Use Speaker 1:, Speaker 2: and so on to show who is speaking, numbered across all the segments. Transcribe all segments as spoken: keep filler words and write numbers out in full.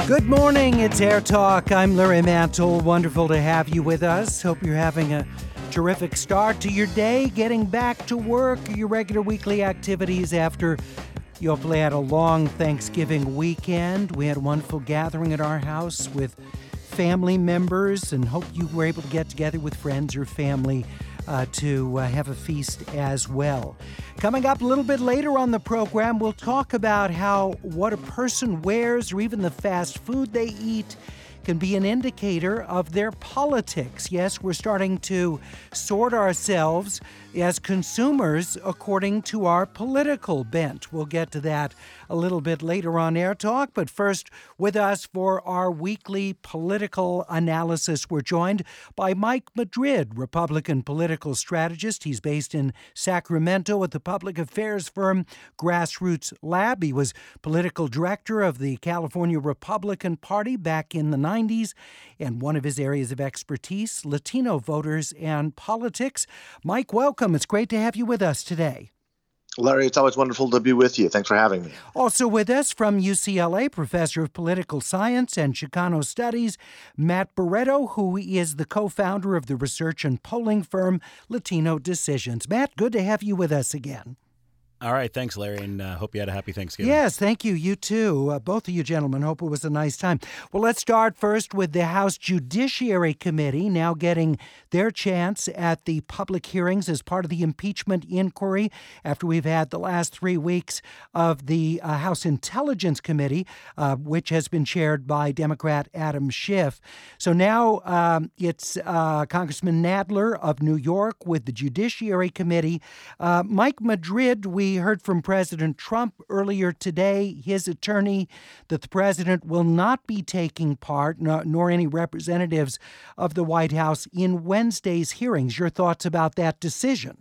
Speaker 1: Good morning, it's Air Talk. I'm Larry Mantle. Wonderful to have you with us. Hope you're having a terrific start to your day, getting back to work, your regular weekly activities after you hopefully had a long Thanksgiving weekend. We had a wonderful gathering at our house with family members, and hope you were able to get together with friends or family uh, to uh, have a feast as well. Coming up a little bit later on the program, we'll talk about how what a person wears or even the fast food they eat can be an indicator of their politics. Yes, we're starting to sort ourselves as consumers according to our political bent. We'll get to that a little bit later on Air Talk, but first, with us for our weekly political analysis, we're joined by Mike Madrid, Republican political strategist. He's based in Sacramento at the public affairs firm Grassroots Lab. He was political director of the California Republican Party back in the nineties, and one of his areas of expertise, Latino voters and politics. Mike, welcome. It's great to have you with us today.
Speaker 2: Larry, it's always wonderful to be with you. Thanks for having me.
Speaker 1: Also with us from U C L A, Professor of Political Science and Chicano Studies, Matt Barreto, who is the co-founder of the research and polling firm Latino Decisions. Matt, good to have you with us again.
Speaker 3: All right. Thanks, Larry, and uh, hope you had a happy Thanksgiving.
Speaker 1: Yes, thank you. You too. Uh, both of you gentlemen. Hope it was a nice time. Well, let's start first with the House Judiciary Committee now getting their chance at the public hearings as part of the impeachment inquiry after we've had the last three weeks of the uh, House Intelligence Committee, uh, which has been chaired by Democrat Adam Schiff. So now um, it's uh, Congressman Nadler of New York with the Judiciary Committee. Uh, Mike Madrid, we We heard from President Trump earlier today, his attorney, that the president will not be taking part, nor, nor any representatives of the White House, in Wednesday's hearings. Your thoughts about that decision?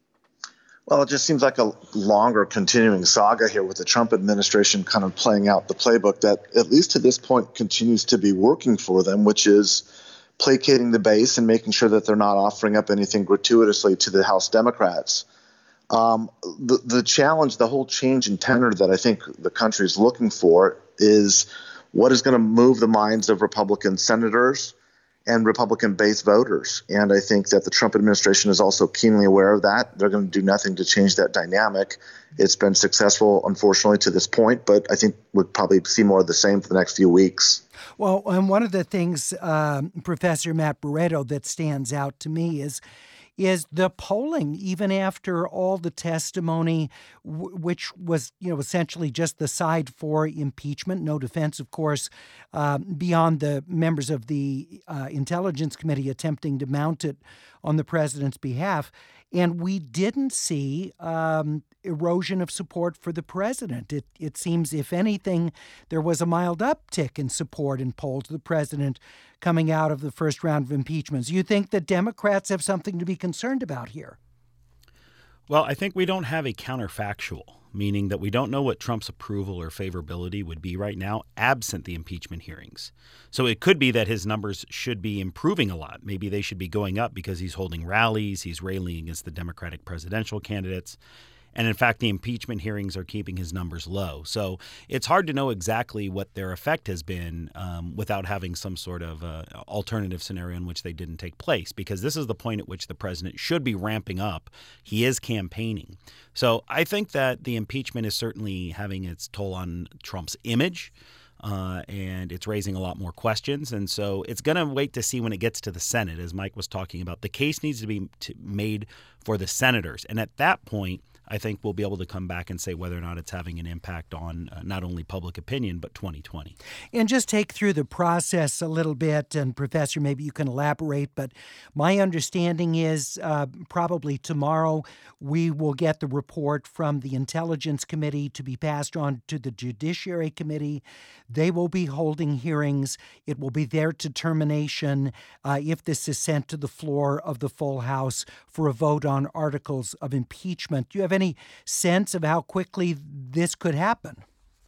Speaker 2: Well, it just seems like a longer continuing saga here with the Trump administration kind of playing out the playbook that, at least to this point, continues to be working for them, which is placating the base and making sure that they're not offering up anything gratuitously to the House Democrats. Um, the, the challenge, the whole change in tenor that I think the country is looking for is what is going to move the minds of Republican senators and Republican-based voters. And I think that the Trump administration is also keenly aware of that. They're going to do nothing to change that dynamic. It's been successful, unfortunately, to this point, but I think we'll probably see more of the same for the next few weeks.
Speaker 1: Well, and one of the things, uh, Professor Matt Barreto, that stands out to me is is the polling, even after all the testimony, w- which was, you know, essentially just the side for impeachment, no defense, of course, uh, beyond the members of the uh, Intelligence Committee attempting to mount it on the president's behalf. And we didn't see um, erosion of support for the president. It it seems, if anything, there was a mild uptick in support in polls of the president coming out of the first round of impeachments. You think that Democrats have something to be concerned about here?
Speaker 3: Well, I think we don't have a counterfactual, meaning that we don't know what Trump's approval or favorability would be right now, absent the impeachment hearings. So it could be that his numbers should be improving a lot. Maybe they should be going up because he's holding rallies, he's railing against the Democratic presidential candidates. And in fact, the impeachment hearings are keeping his numbers low. So it's hard to know exactly what their effect has been um, without having some sort of uh, alternative scenario in which they didn't take place, because this is the point at which the president should be ramping up. He is campaigning. So I think that the impeachment is certainly having its toll on Trump's image. Uh, and it's raising a lot more questions. And so it's going to wait to see when it gets to the Senate, as Mike was talking about. The case needs to be t- made for the senators. And at that point, I think we'll be able to come back and say whether or not it's having an impact on uh, not only public opinion, but twenty twenty.
Speaker 1: And just take through the process a little bit, and Professor, maybe you can elaborate, but my understanding is uh, probably tomorrow we will get the report from the Intelligence Committee to be passed on to the Judiciary Committee. They will be holding hearings. It will be their determination uh, if this is sent to the floor of the full House for a vote on articles of impeachment. Do you have any sense of how quickly this could happen?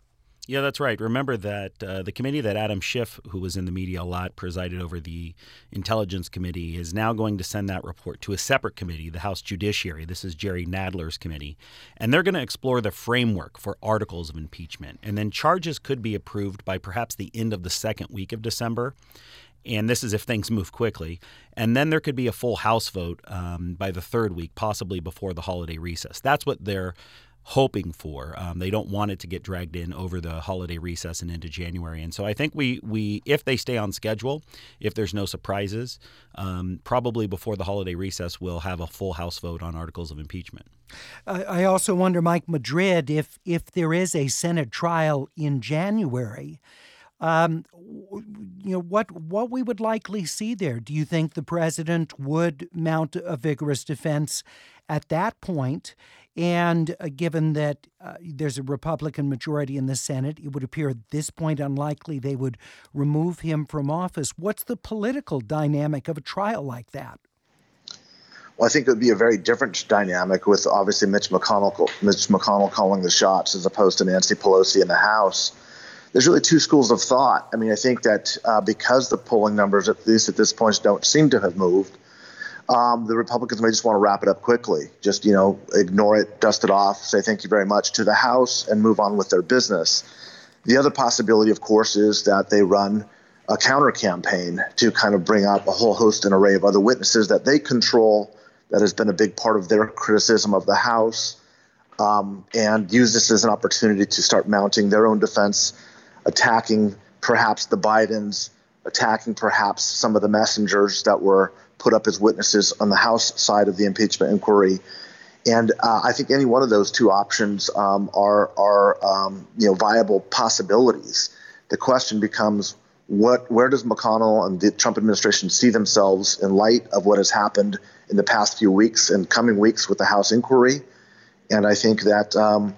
Speaker 3: Yeah, that's right. Remember that uh, the committee that Adam Schiff, who was in the media a lot, presided over, the Intelligence Committee, is now going to send that report to a separate committee, the House Judiciary. This is Jerry Nadler's committee. And they're going to explore the framework for articles of impeachment. And then charges could be approved by perhaps the end of the second week of December. And this is if things move quickly. And then there could be a full House vote um, by the third week, possibly before the holiday recess. That's what they're hoping for. Um, they don't want it to get dragged in over the holiday recess and into January. And so I think we, we if they stay on schedule, if there's no surprises, um, probably before the holiday recess, we'll have a full House vote on articles of impeachment.
Speaker 1: Uh, I also wonder, Mike Madrid, if if there is a Senate trial in January, Um, you know, what what we would likely see there. Do you think the president would mount a vigorous defense at that point? And uh, given that uh, there's a Republican majority in the Senate, it would appear at this point unlikely they would remove him from office. What's the political dynamic of a trial like that?
Speaker 2: Well, I think it would be a very different dynamic with obviously Mitch McConnell, Mitch McConnell calling the shots as opposed to Nancy Pelosi in the House. There's really two schools of thought. I mean, I think that uh, because the polling numbers, at least at this point, don't seem to have moved, um, the Republicans may just want to wrap it up quickly. Just, you know, ignore it, dust it off, say thank you very much to the House and move on with their business. The other possibility, of course, is that they run a counter campaign to kind of bring up a whole host and array of other witnesses that they control. That has been a big part of their criticism of the House, um, and use this as an opportunity to start mounting their own defense, attacking perhaps the Bidens, attacking perhaps some of the messengers that were put up as witnesses on the House side of the impeachment inquiry. And uh, I think any one of those two options um, are, are um, you know, viable possibilities. The question becomes, what, where does McConnell and the Trump administration see themselves in light of what has happened in the past few weeks and coming weeks with the House inquiry? And I think that um,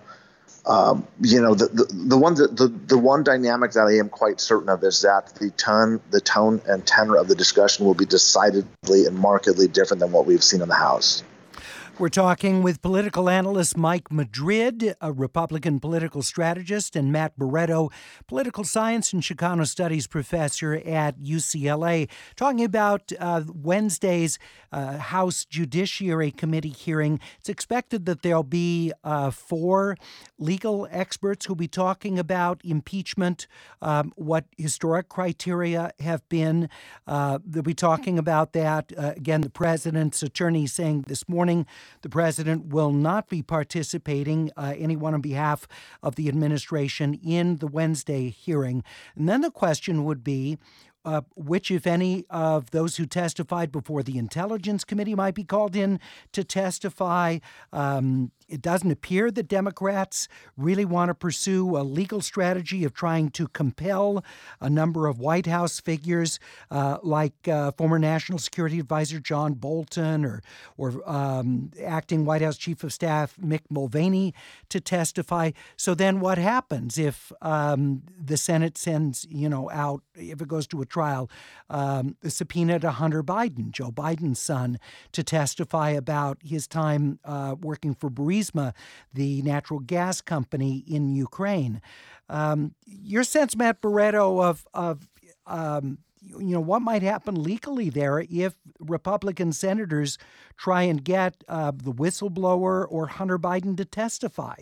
Speaker 2: Um, you know, the, the, the one the, the, the one dynamic that I am quite certain of is that the tone, the tone and tenor of the discussion will be decidedly and markedly different than what we've seen in the House.
Speaker 1: We're talking with political analyst Mike Madrid, a Republican political strategist, and Matt Barreto, political science and Chicano studies professor at U C L A, talking about uh, Wednesday's uh, House Judiciary Committee hearing. It's expected that there'll be uh, four legal experts who'll be talking about impeachment, um, what historic criteria have been. Uh, they'll be talking about that. Uh, again, the president's attorney saying this morning the president will not be participating, uh, anyone on behalf of the administration, in the Wednesday hearing. And then the question would be, Uh, which, if any, of those who testified before the Intelligence Committee might be called in to testify. Um, it doesn't appear that Democrats really want to pursue a legal strategy of trying to compel a number of White House figures uh, like uh, former National Security Advisor John Bolton or, or um, acting White House Chief of Staff Mick Mulvaney to testify. So then what happens if um, the Senate sends, you know, out, if it goes to a trial, um, a subpoena to Hunter Biden, Joe Biden's son, to testify about his time uh, working for Burisma, the natural gas company in Ukraine. Um, your sense, Matt Barreto, of, of um, you know, what might happen legally there if Republican senators try and get uh, the whistleblower or Hunter Biden to testify?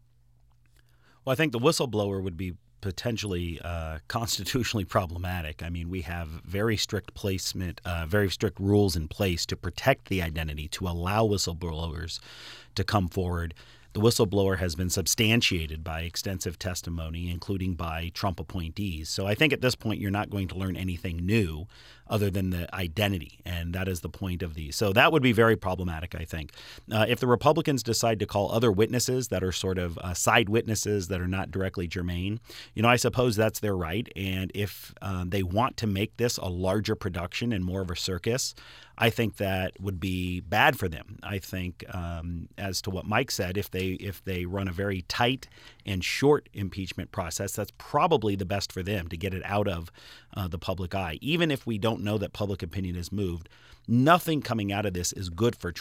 Speaker 3: Well, I think the whistleblower would be potentially uh, constitutionally problematic. I mean, we have very strict placement, uh, very strict rules in place to protect the identity, to allow whistleblowers to come forward. The whistleblower has been substantiated by extensive testimony, including by Trump appointees. So I think at this point you're not going to learn anything new other than the identity, and that is the point of these. So that would be very problematic, I think. Uh, if the Republicans decide to call other witnesses that are sort of uh, side witnesses that are not directly germane, you know, I suppose that's their right. And if um, they want to make this a larger production and more of a circus, I think that would be bad for them. I think, um, as to what Mike said, if they if they run a very tight and short impeachment process, that's probably the best for them to get it out of uh, the public eye. Even if we don't know that public opinion has moved, nothing coming out of this is good for Trump.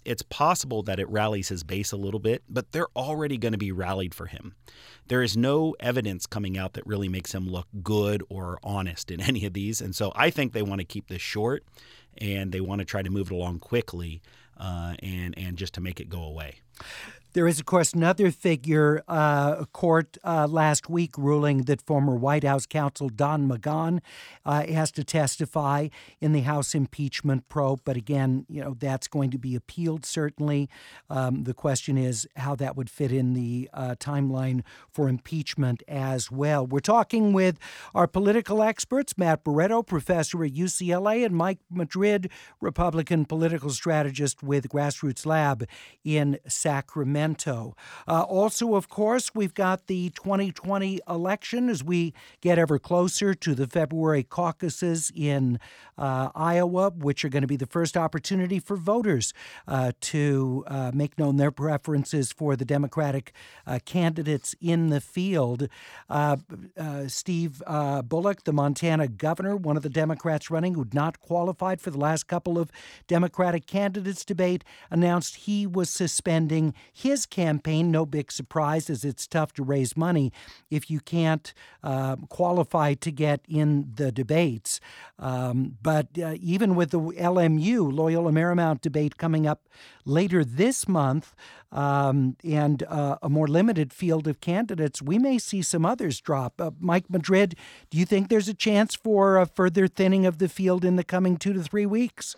Speaker 3: it's possible that it rallies his base a little bit, but they're already going to be rallied for him. There is no evidence coming out that really makes him look good or honest in any of these. And so I think they want to keep this short, and they want to try to move it along quickly uh, and, and just to make it go away.
Speaker 1: There is, of course, another figure, uh, a court uh, last week ruling that former White House counsel Don McGahn uh, has to testify in the House impeachment probe. But again, you know, that's going to be appealed, certainly. Um, the question is how that would fit in the uh, timeline for impeachment as well. We're talking with our political experts, Matt Barreto, professor at U C L A, and Mike Madrid, Republican political strategist with Grassroots Lab in Sacramento. Uh, also, of course, we've got the twenty twenty election as we get ever closer to the February caucuses in uh, Iowa, which are going to be the first opportunity for voters uh, to uh, make known their preferences for the Democratic uh, candidates in the field. Uh, uh, Steve uh, Bullock, the Montana governor, one of the Democrats running who'd not qualified for the last couple of Democratic candidates debate, announced he was suspending his campaign. No big surprise, as it's tough to raise money if you can't uh, qualify to get in the debates. Um, but uh, even with the L M U, Loyola Marymount debate coming up later this month, um, and uh, a more limited field of candidates, we may see some others drop. Uh, Mike Madrid, do you think there's a chance for a further thinning of the field in the coming two to three weeks?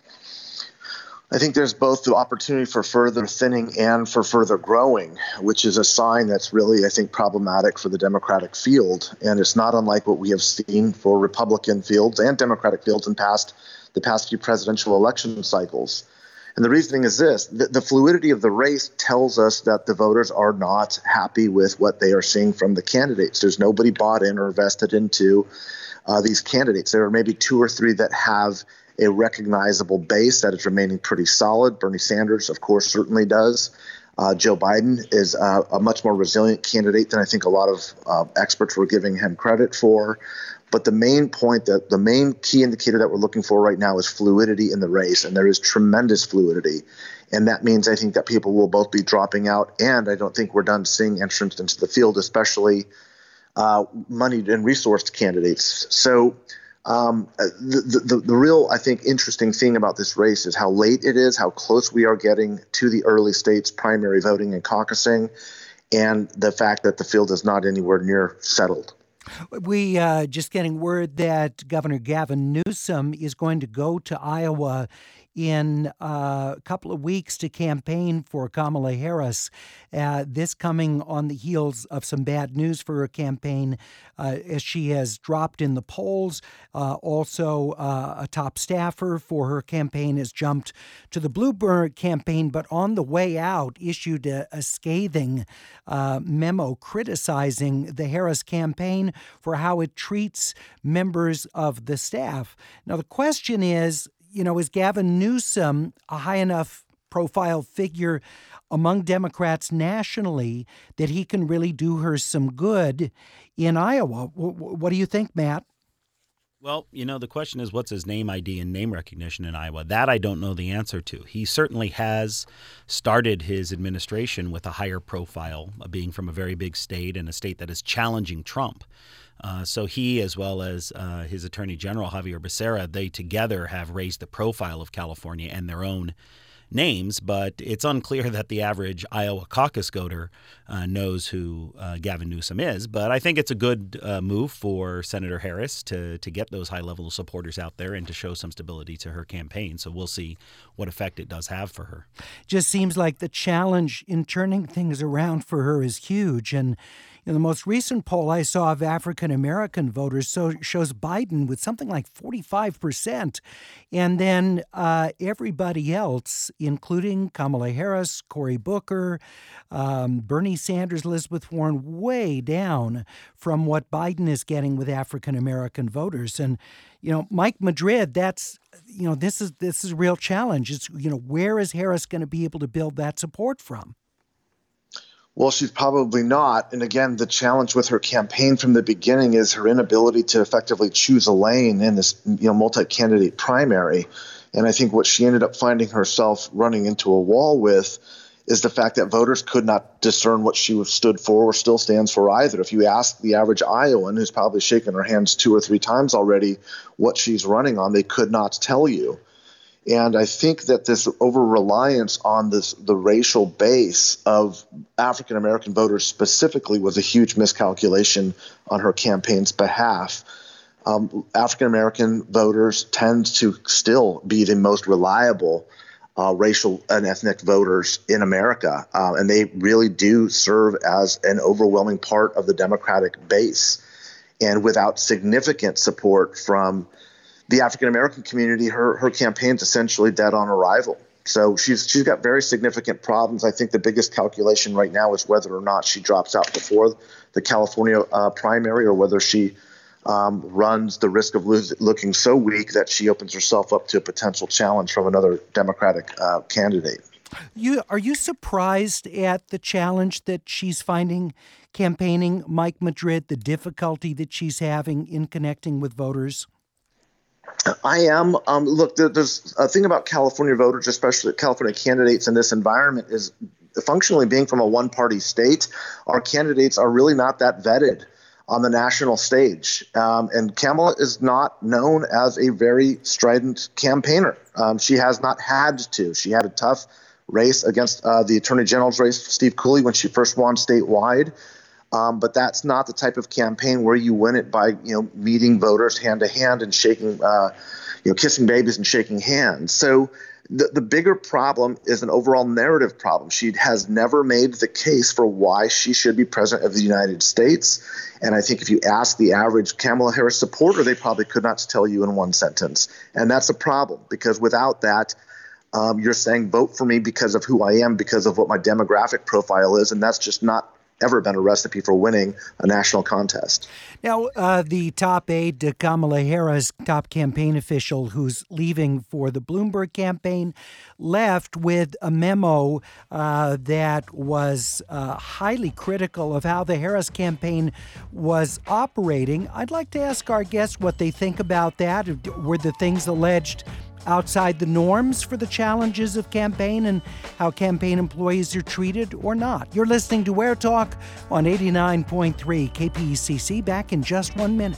Speaker 2: I think there's both the opportunity for further thinning and for further growing, which is a sign that's really, I think, problematic for the Democratic field. And it's not unlike what we have seen for Republican fields and Democratic fields in past the past few presidential election cycles. And the reasoning is this: the, the fluidity of the race tells us that the voters are not happy with what they are seeing from the candidates. There's nobody bought in or vested into uh, these candidates. There are maybe two or three that have a recognizable base that is remaining pretty solid. Bernie Sanders, of course, certainly does. Uh, Joe Biden is uh, a much more resilient candidate than I think a lot of uh, experts were giving him credit for. But the main point, that the main key indicator that we're looking for right now is fluidity in the race, and there is tremendous fluidity. And that means I think that people will both be dropping out, and I don't think we're done seeing entrants into the field, especially uh, moneyed and resourced candidates. So Um, the, the, the real, I think, interesting thing about this race is how late it is, how close we are getting to the early states primary voting and caucusing, and the fact that the field is not anywhere near settled.
Speaker 1: We uh, just getting word that Governor Gavin Newsom is going to go to Iowa in uh, a couple of weeks to campaign for Kamala Harris. Uh, this coming on the heels of some bad news for her campaign, uh, as she has dropped in the polls. Uh, also, uh, a top staffer for her campaign has jumped to the Bloomberg campaign, but on the way out issued a, a scathing uh, memo criticizing the Harris campaign for how it treats members of the staff. Now, the question is, you know, is Gavin Newsom a high enough profile figure among Democrats nationally that he can really do her some good in Iowa? What do you think, Matt?
Speaker 3: Well, you know, the question is, what's his name I D and name recognition in Iowa? That I don't know the answer to. He certainly has started his administration with a higher profile, uh, being from a very big state and a state that is challenging Trump. Uh, so he, as well as uh, his Attorney General, Javier Becerra, they together have raised the profile of California and their own names, but it's unclear that the average Iowa caucus goer uh, knows who uh, Gavin Newsom is. But I think it's a good uh, move for Senator Harris to to get those high-level supporters out there and to show some stability to her campaign. So we'll see what effect it does have for her.
Speaker 1: Just seems like the challenge in turning things around for her is huge. And in the most recent poll I saw of African-American voters so shows Biden with something like forty-five percent. And then uh, everybody else, including Kamala Harris, Cory Booker, um, Bernie Sanders, Elizabeth Warren, way down from what Biden is getting with African-American voters. And, you know, Mike Madrid, that's, you know, this is this is a real challenge. It's, you know, where is Harris going to be able to build that support from?
Speaker 2: Well, she's probably not. And again, the challenge with her campaign from the beginning is her inability to effectively choose a lane in this, you know, multi-candidate primary. And I think what she ended up finding herself running into a wall with is the fact that voters could not discern what she stood for or still stands for either. If you ask the average Iowan, who's probably shaken her hands two or three times already, what she's running on, they could not tell you. And I think that this over-reliance on this the racial base of African-American voters specifically was a huge miscalculation on her campaign's behalf. Um, African-American voters tend to still be the most reliable uh, racial and ethnic voters in America, uh, and they really do serve as an overwhelming part of the Democratic base. And without significant support from the African-American community, her her campaign's essentially dead on arrival. So she's she's got very significant problems. I think the biggest calculation right now is whether or not she drops out before the California uh, primary, or whether she um, runs the risk of lose, looking so weak that she opens herself up to a potential challenge from another Democratic uh, candidate.
Speaker 1: You are you surprised at the challenge that she's finding campaigning Mike Madrid, the difficulty that she's having in connecting with voters?
Speaker 2: I am. Um, look, there, there's a thing about California voters, especially California candidates in this environment, is functionally being from a one-party state, our candidates are really not that vetted on the national stage. Um, and Kamala is not known as a very strident campaigner. Um, she has not had to. She had a tough race against uh, the Attorney General's race, Steve Cooley, when she first won statewide. Um, but that's not the type of campaign where you win it by, you know, meeting voters hand to hand and shaking, uh, you know, kissing babies and shaking hands. So the, the bigger problem is an overall narrative problem. She has never made the case for why she should be president of the United States. And I think if you ask the average Kamala Harris supporter, they probably could not tell you in one sentence. And that's a problem, because without that, um, you're saying vote for me because of who I am, because of what my demographic profile is. And that's just not ever been a recipe for winning a national contest.
Speaker 1: Now, uh, the top aide to Kamala Harris, top campaign official who's leaving for the Bloomberg campaign, left with a memo uh, that was uh, highly critical of how the Harris campaign was operating. I'd like to ask our guests what they think about that. Were the things alleged outside the norms for the challenges of campaign and how campaign employees are treated, or not? You're listening to Where Talk on eighty-nine point three K P E C C. Back in just one minute.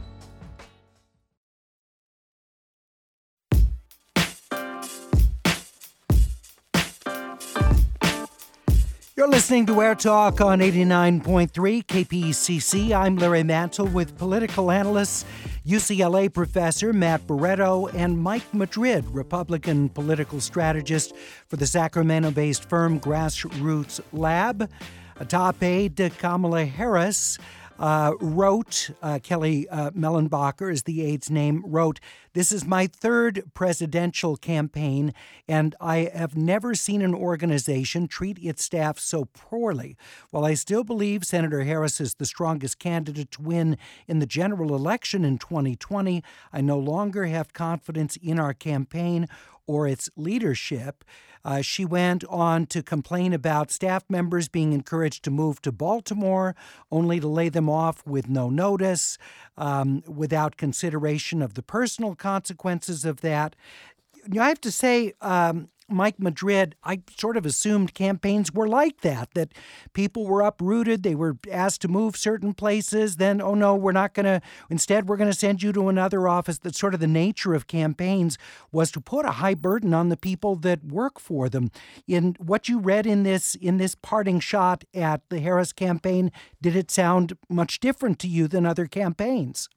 Speaker 1: You're listening to Where Talk on eighty-nine point three K P E C C. I'm Larry Mantle with political analysts U C L A professor Matt Barreto and Mike Madrid, Republican political strategist for the Sacramento-based firm Grassroots Lab. A top aide to Kamala Harris uh, wrote, uh, Kelly uh, Mellenbacher is the aide's name, wrote, "This is my third presidential campaign, and I have never seen an organization treat its staff so poorly. While I still believe Senator Harris is the strongest candidate to win in the general election in twenty twenty, I no longer have confidence in our campaign or its leadership." Uh, she went on to complain about staff members being encouraged to move to Baltimore, only to lay them off with no notice, um, without consideration of the personal consequences of that. You know, I have to say, um, Mike Madrid, I sort of assumed campaigns were like that, that people were uprooted, they were asked to move certain places, then, oh no, we're not going to, instead we're going to send you to another office. That's sort of the nature of campaigns, was to put a high burden on the people that work for them. In what you read in this, in this parting shot at the Harris campaign, did it sound much different to you than other campaigns?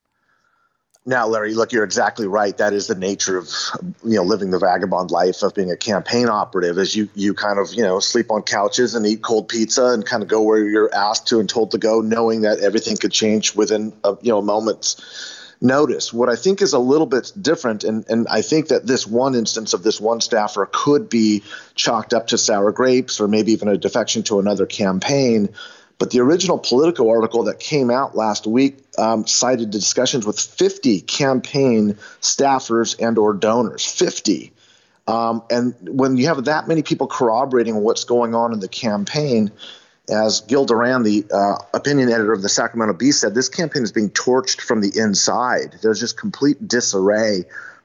Speaker 2: Now, Larry, look, you're exactly right. That is the nature of, you know, living the vagabond life of being a campaign operative, is you, you kind of, you know, sleep on couches and eat cold pizza and kind of go where you're asked to and told to go, knowing that everything could change within a, you know, a moment's notice. What I think is a little bit different, and, and I think that this one instance of this one staffer could be chalked up to sour grapes or maybe even a defection to another campaign. But the original Politico article that came out last week um, cited discussions with fifty campaign staffers and or donors, fifty. Um, and when you have that many people corroborating what's going on in the campaign, as Gil Duran, the uh, opinion editor of the Sacramento Bee, said, this campaign is being torched from the inside. There's just complete disarray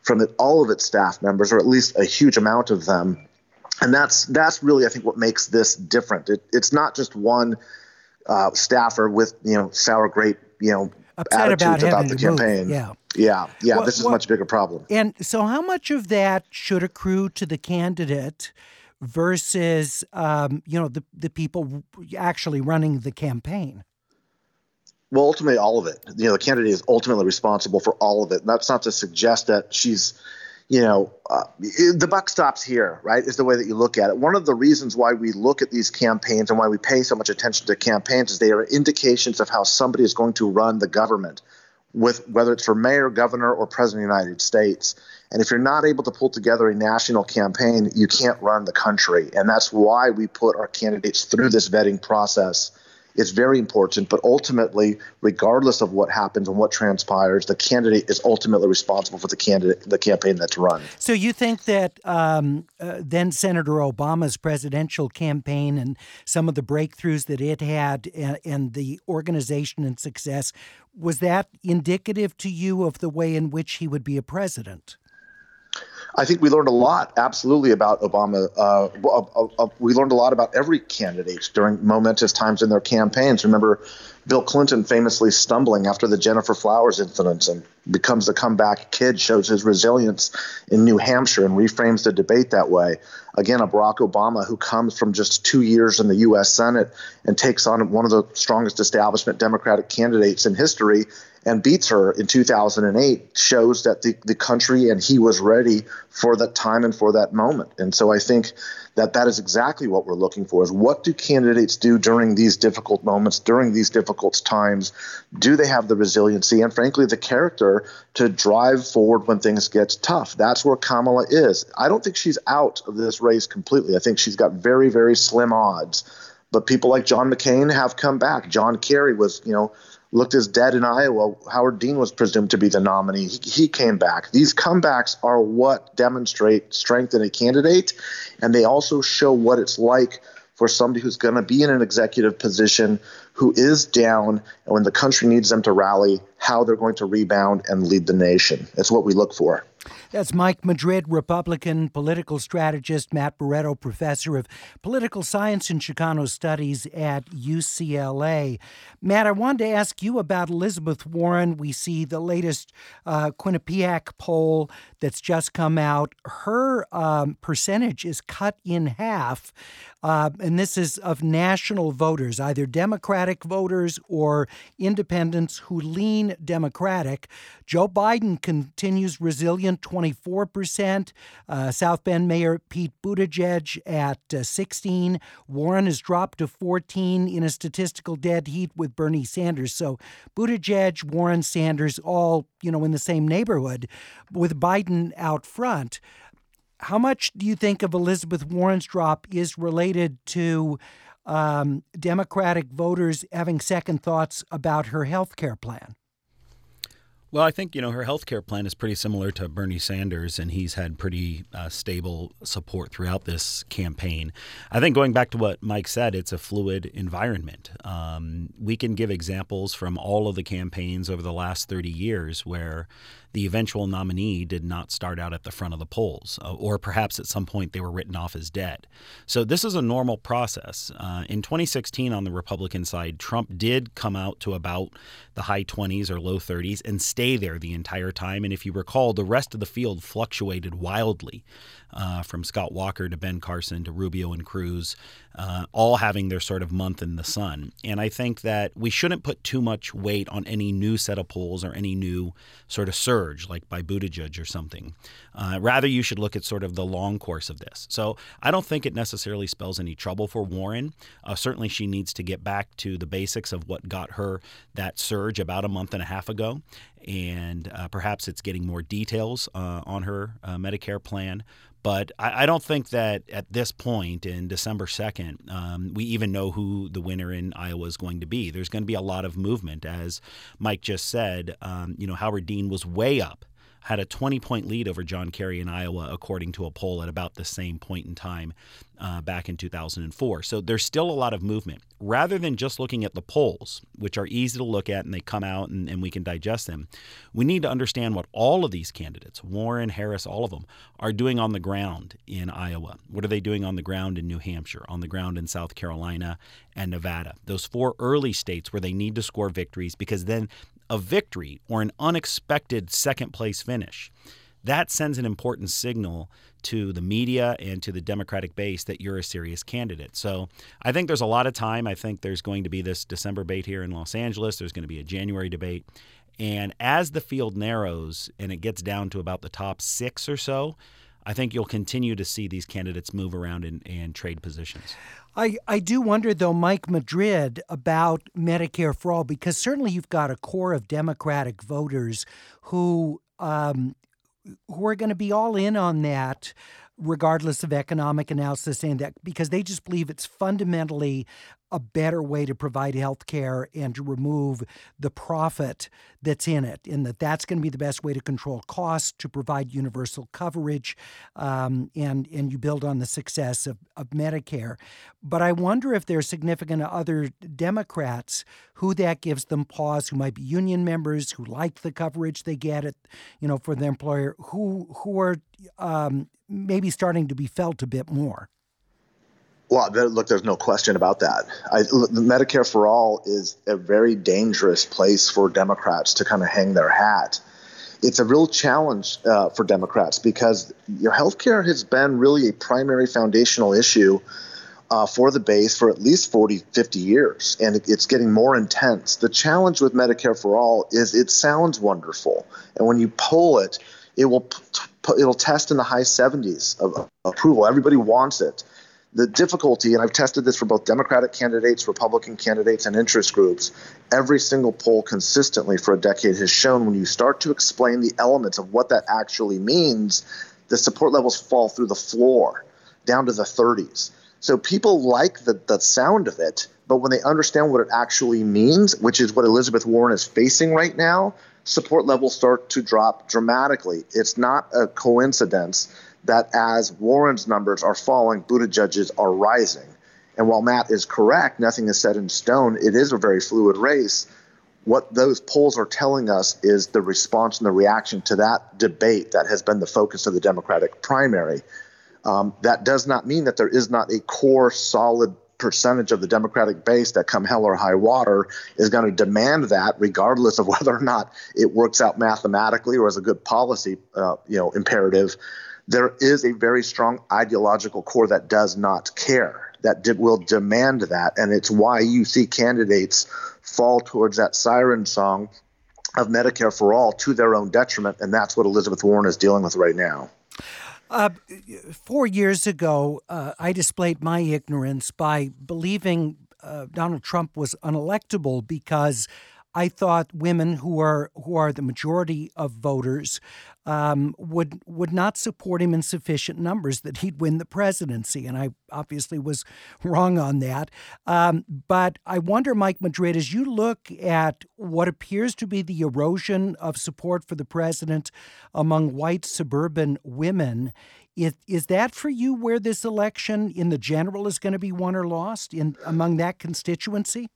Speaker 2: from it, all of its staff members, or at least a huge amount of them. And that's that's really, I think, what makes this different. It, it's not just one uh, staffer with, you know, sour grape, you know,
Speaker 1: upset
Speaker 2: attitudes
Speaker 1: about,
Speaker 2: about the campaign.
Speaker 1: Move. Yeah.
Speaker 2: Yeah. Yeah.
Speaker 1: Well,
Speaker 2: this is
Speaker 1: well,
Speaker 2: a much bigger problem.
Speaker 1: And so how much of that should accrue to the candidate versus, um, you know, the, the people actually running the campaign?
Speaker 2: Well, ultimately, all of it. You know, the candidate is ultimately responsible for all of it. And that's not to suggest that she's, you know, uh, the buck stops here, right, is the way that you look at it. One of the reasons why we look at these campaigns and why we pay so much attention to campaigns is they are indications of how somebody is going to run the government, with whether it's for mayor, governor, or president of the United States. And if you're not able to pull together a national campaign, you can't run the country. And that's why we put our candidates through this vetting process. It's very important, but ultimately, regardless of what happens and what transpires, the candidate is ultimately responsible for the candidate, the campaign that's run.
Speaker 1: So you think that um, uh, then Senator Obama's presidential campaign and some of the breakthroughs that it had and, and the organization and success, was that indicative to you of the way in which he would be a president?
Speaker 2: I think we learned a lot, absolutely, about Obama. Uh, uh, uh, we learned a lot about every candidate during momentous times in their campaigns. Remember Bill Clinton famously stumbling after the Jennifer Flowers incident and becomes the comeback kid, shows his resilience in New Hampshire and reframes the debate that way. Again, a Barack Obama who comes from just two years in the U S Senate and takes on one of the strongest establishment Democratic candidates in history and beats her in two thousand eight, shows that the, the country and he was ready for that time and for that moment. And so I think that that is exactly what we're looking for, is what do candidates do during these difficult moments, during these difficult times? Do they have the resiliency and, frankly, the character to drive forward when things get tough? That's where Kamala is. I don't think she's out of this race completely. I think she's got very, very slim odds. But people like John McCain have come back. John Kerry was, you know, looked as dead in Iowa. Howard Dean was presumed to be the nominee. He, he came back. These comebacks are what demonstrate strength in a candidate, and they also show what it's like for somebody who's going to be in an executive position who is down, and when the country needs them to rally, how they're going to rebound and lead the nation. That's what we look for.
Speaker 1: That's Mike Madrid, Republican political strategist, Matt Barreto, professor of political science and Chicano studies at U C L A. Matt, I wanted to ask you about Elizabeth Warren. We see the latest uh, Quinnipiac poll that's just come out. Her um, percentage is cut in half, uh, and this is of national voters, either Democratic voters or independents who lean Democratic. Joe Biden continues resilient, twenty-four percent. Uh, South Bend Mayor Pete Buttigieg at uh, sixteen. Warren has dropped to fourteen in a statistical dead heat with Bernie Sanders. So Buttigieg, Warren, Sanders, all, you know, in the same neighborhood with Biden out front. How much do you think of Elizabeth Warren's drop is related to um, Democratic voters having second thoughts about her health care plan?
Speaker 3: Well, I think, you know, her health care plan is pretty similar to Bernie Sanders, and he's had pretty uh, stable support throughout this campaign. I think going back to what Mike said, it's a fluid environment. Um, we can give examples from all of the campaigns over the last thirty years where the eventual nominee did not start out at the front of the polls, uh, or perhaps at some point they were written off as dead. So this is a normal process. Uh, in twenty sixteen, on the Republican side, Trump did come out to about the high twenties or low thirties and stay there the entire time. And if you recall, the rest of the field fluctuated wildly, uh, from Scott Walker to Ben Carson to Rubio and Cruz, uh, all having their sort of month in the sun. And I think that we shouldn't put too much weight on any new set of polls or any new sort of surge like by Buttigieg or something. Uh, rather, you should look at sort of the long course of this. So I don't think it necessarily spells any trouble for Warren. Uh, certainly she needs to get back to the basics of what got her that surge about a month and a half ago. And uh, perhaps it's getting more details uh, on her uh, Medicare plan. But I, I don't think that at this point in December second, um, we even know who the winner in Iowa is going to be. There's going to be a lot of movement. As Mike just said, um, you know, Howard Dean was way up. had a twenty-point lead over John Kerry in Iowa, according to a poll at about the same point in time uh, back in two thousand four. So there's still a lot of movement. Rather than just looking at the polls, which are easy to look at and they come out and, and we can digest them, we need to understand what all of these candidates, Warren, Harris, all of them, are doing on the ground in Iowa. What are they doing on the ground in New Hampshire, on the ground in South Carolina and Nevada? Those four early states where they need to score victories, because then a victory or an unexpected second place finish, that sends an important signal to the media and to the Democratic base that you're a serious candidate. So I think there's a lot of time. I think there's going to be this December debate here in Los Angeles. There's going to be a January debate. And as the field narrows and it gets down to about the top six or so, I think you'll continue to see these candidates move around and, and trade positions.
Speaker 1: I, I do wonder, though, Mike Madrid, about Medicare for All, because certainly you've got a core of Democratic voters who um, who are going to be all in on that, regardless of economic analysis, saying that because they just believe it's fundamentally a better way to provide health care and to remove the profit that's in it, and that that's going to be the best way to control costs, to provide universal coverage, um, and, and you build on the success of, of Medicare. But I wonder if there are significant other Democrats who that gives them pause, who might be union members, who like the coverage they get at, you know, for their employer, who, who are um, maybe starting to be felt a bit more.
Speaker 2: Well, there, look, there's no question about that. I, the Medicare for All is a very dangerous place for Democrats to kind of hang their hat. It's a real challenge uh, for Democrats because your health care has been really a primary foundational issue uh, for the base for at least forty, fifty years, and it, it's getting more intense. The challenge with Medicare for All is it sounds wonderful, and when you poll it, it will it'll test in the high seventies of approval. Everybody wants it. The difficulty, and I've tested this for both Democratic candidates, Republican candidates, and interest groups, every single poll consistently for a decade has shown when you start to explain the elements of what that actually means, the support levels fall through the floor down to the thirties. So people like the, the sound of it, but when they understand what it actually means, which is what Elizabeth Warren is facing right now, support levels start to drop dramatically. It's not a coincidence that as Warren's numbers are falling, Buttigieg's are rising. And while Matt is correct, nothing is set in stone. It is a very fluid race. What those polls are telling us is the response and the reaction to that debate that has been the focus of the Democratic primary. Um, that does not mean that there is not a core, solid percentage of the Democratic base that come hell or high water is going to demand that, regardless of whether or not it works out mathematically or as a good policy uh, you know, imperative. There is a very strong ideological core that does not care, that did, will demand that. And it's why you see candidates fall towards that siren song of Medicare for All to their own detriment. And that's what Elizabeth Warren is dealing with right now.
Speaker 1: Uh, four years ago, uh, I displayed my ignorance by believing uh, Donald Trump was unelectable because I thought women who are who are the majority of voters um, would would not support him in sufficient numbers that he'd win the presidency, and I obviously was wrong on that. Um, but I wonder, Mike Madrid, as you look at what appears to be the erosion of support for the president among white suburban women, is, is that for you where this election in the general is going to be won or lost in among that constituency?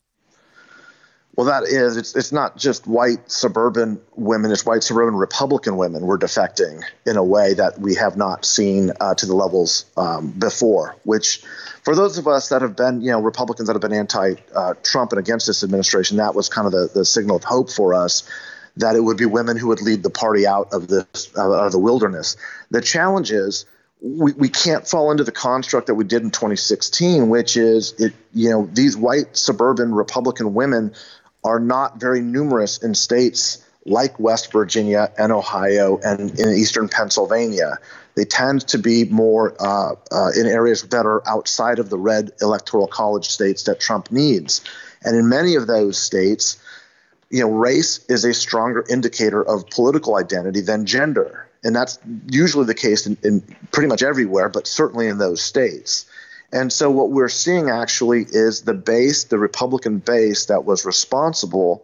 Speaker 2: Well, that is, it's it's not just white suburban women, it's white suburban Republican women we're defecting in a way that we have not seen uh, to the levels um, before, which for those of us that have been, you know, Republicans that have been anti-Trump uh, and against this administration, that was kind of the, the signal of hope for us, that it would be women who would lead the party out of, this, uh, out of the wilderness. The challenge is, We, we can't fall into the construct that we did in twenty sixteen, which is, it, you know, these white suburban Republican women are not very numerous in states like West Virginia and Ohio and in eastern Pennsylvania. They tend to be more uh, uh, in areas that are outside of the red electoral college states that Trump needs. And in many of those states, you know, race is a stronger indicator of political identity than gender. And that's usually the case in, in pretty much everywhere, but certainly in those states. And so what we're seeing actually is the base, the Republican base that was responsible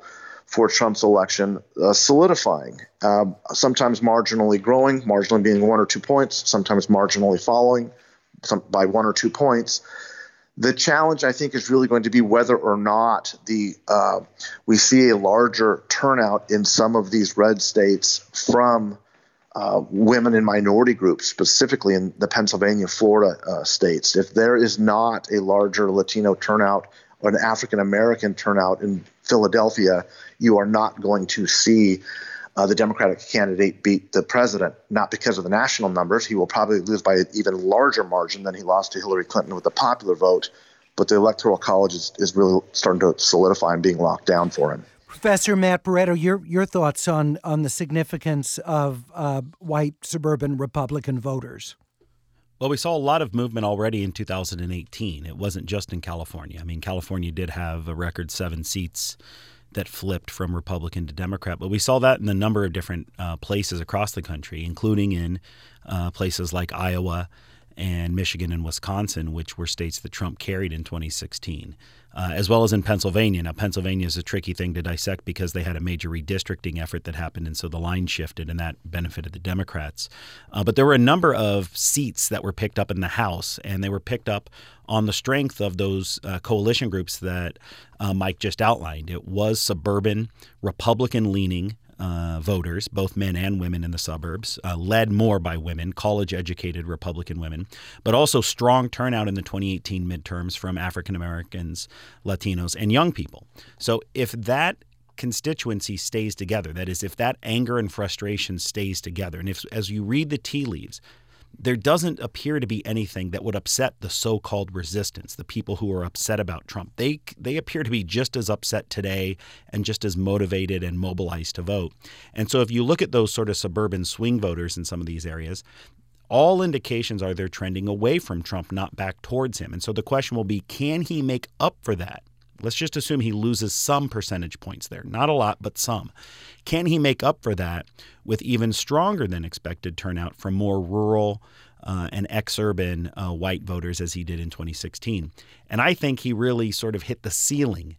Speaker 2: for Trump's election uh, solidifying, uh, sometimes marginally growing, marginally being one or two points, sometimes marginally following some, by one or two points. The challenge, I think, is really going to be whether or not the uh, we see a larger turnout in some of these red states from uh, women and minority groups, specifically in the Pennsylvania, Florida uh, states. If there is not a larger Latino turnout or an African-American turnout in Philadelphia, you are not going to see Uh, the Democratic candidate beat the president, not because of the national numbers. He will probably lose by an even larger margin than he lost to Hillary Clinton with the popular vote. But the Electoral College is, is really starting to solidify and being locked down for him.
Speaker 1: Professor Matt Barreto, your your thoughts on, on the significance of uh, white suburban Republican voters?
Speaker 3: Well, we saw a lot of movement already in two thousand eighteen. It wasn't just in California. I mean, California did have a record seven seats that flipped from Republican to Democrat. But we saw that in a number of different uh, places across the country, including in uh, places like Iowa and Michigan and Wisconsin, which were states that Trump carried in twenty sixteen, uh, as well as in Pennsylvania. Now, Pennsylvania is a tricky thing to dissect because they had a major redistricting effort that happened, and so the line shifted, and that benefited the Democrats. Uh, but there were a number of seats that were picked up in the House, and they were picked up on the strength of those uh, coalition groups that uh, Mike just outlined. It was suburban, Republican-leaning uh, voters, both men and women in the suburbs, uh, led more by women, college-educated Republican women, but also strong turnout in the twenty eighteen midterms from African Americans, Latinos, and young people. So if that constituency stays together, that is, if that anger and frustration stays together, and if, as you read the tea leaves, there doesn't appear to be anything that would upset the so-called resistance, the people who are upset about Trump. They they appear to be just as upset today and just as motivated and mobilized to vote. And so if you look at those sort of suburban swing voters in some of these areas, all indications are they're trending away from Trump, not back towards him. And so the question will be, can he make up for that? Let's just assume he loses some percentage points there. Not a lot, but some. Can he make up for that with even stronger than expected turnout from more rural uh, and ex-urban uh, white voters as he did in twenty sixteen? And I think he really sort of hit the ceiling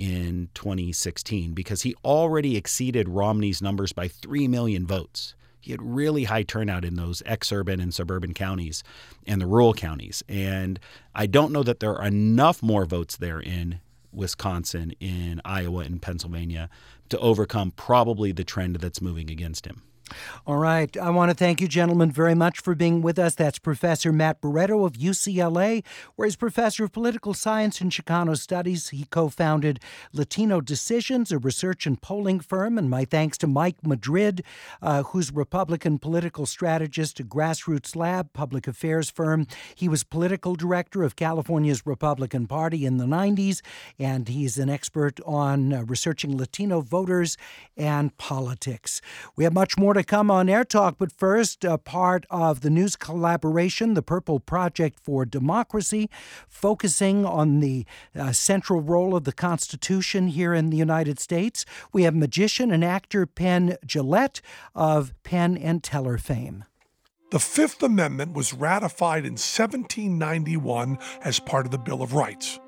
Speaker 3: in twenty sixteen because he already exceeded Romney's numbers by three million votes. He had really high turnout in those ex-urban and suburban counties and the rural counties. And I don't know that there are enough more votes there in Wisconsin, in Iowa, and Pennsylvania to overcome probably the trend that's moving against him.
Speaker 1: All right. I want to thank you, gentlemen, very much for being with us. That's Professor Matt Barreto of U C L A, where he's professor of political science and Chicano studies. He co-founded Latino Decisions, a research and polling firm. And my thanks to Mike Madrid, uh, who's Republican political strategist at Grassroots Lab, public affairs firm. He was political director of California's Republican Party in the nineties, and he's an expert on uh, researching Latino voters and politics. We have much more to come on Air Talk, but first, a part of the news collaboration, the Purple Project for Democracy, focusing on the uh, central role of the Constitution here in the United States. We have magician and actor Penn Jillette of Penn and Teller fame.
Speaker 4: The Fifth Amendment was ratified in seventeen ninety-one as part of the Bill of Rights.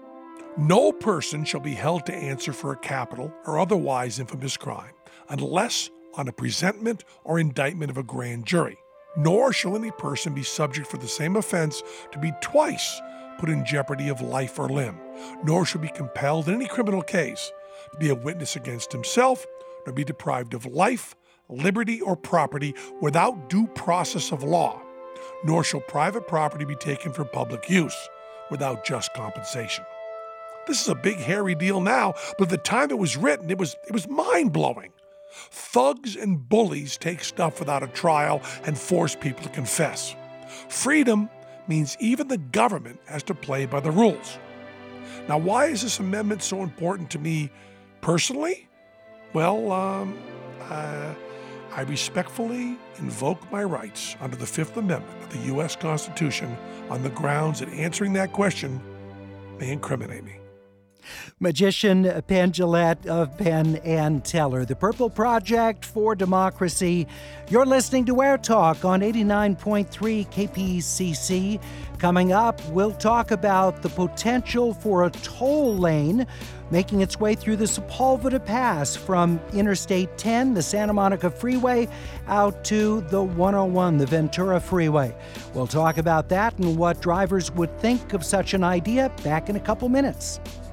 Speaker 4: No person shall be held to answer for a capital or otherwise infamous crime, unless on a presentment or indictment of a grand jury, nor shall any person be subject for the same offense to be twice put in jeopardy of life or limb, nor shall be compelled in any criminal case to be a witness against himself, nor be deprived of life, liberty, or property without due process of law, nor shall private property be taken for public use without just compensation. This is a big, hairy deal now, but at the time it was written, it was it was mind-blowing. Thugs and bullies take stuff without a trial and force people to confess. Freedom means even the government has to play by the rules. Now, why is this amendment so important to me personally? Well, um, uh, I respectfully invoke my rights under the Fifth Amendment of the U S Constitution on the grounds that answering that question may incriminate me.
Speaker 1: Magician Penn Jillette of Penn and Teller. The Purple Project for Democracy. You're listening to Air Talk on eighty-nine point three K P C C. Coming up, we'll talk about the potential for a toll lane making its way through the Sepulveda Pass from Interstate ten, the Santa Monica Freeway, out to the one oh one, the Ventura Freeway. We'll talk about that and what drivers would think of such an idea back in a couple minutes.